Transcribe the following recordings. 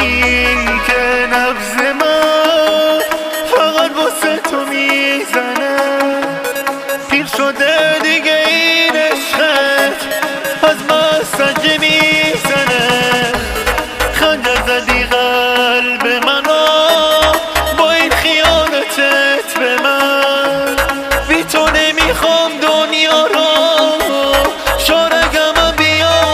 که نبض من فقط واسه تو میزنه. پیر شده دیگه این عشقت از مسجه میزنه. خنجر زدی قلب منو با این خیانتت به من. بی تو نمیخوام دنیا رو شارگم بیا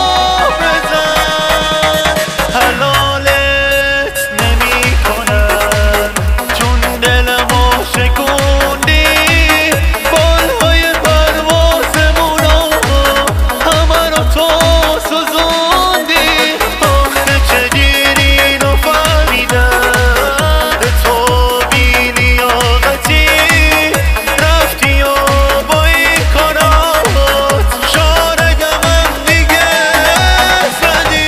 بزن. حلالت نمی کنم چون دلمو شکوندی. بالهای پروازمونو همه رو تو سوزوندی. آخه چجوری اینو فهمیدم تو بی لیاقتی رفتی و با این کارات شارگم دیگه زدی.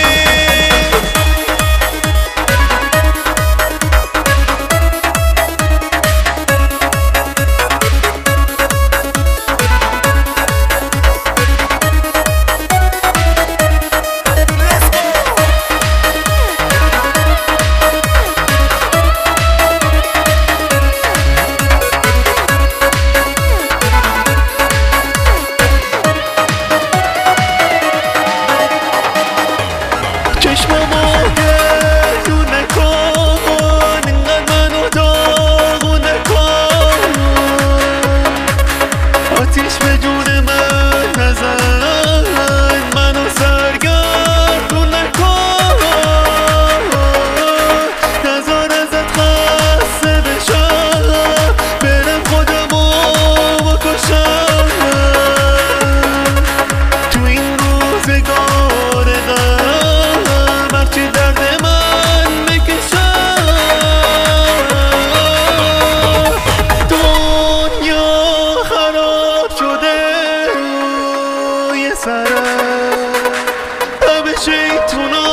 چشمامو گردونه کن اینقدر منو داغونه کن. آتیش به جون من نزن منو سرگردونه کن. نزار ازت خسته بشم برم خودمو بکشم. تو این روزگار هرچی درد من بکشم. دنیا خراب شده یه سرم همه شیطونا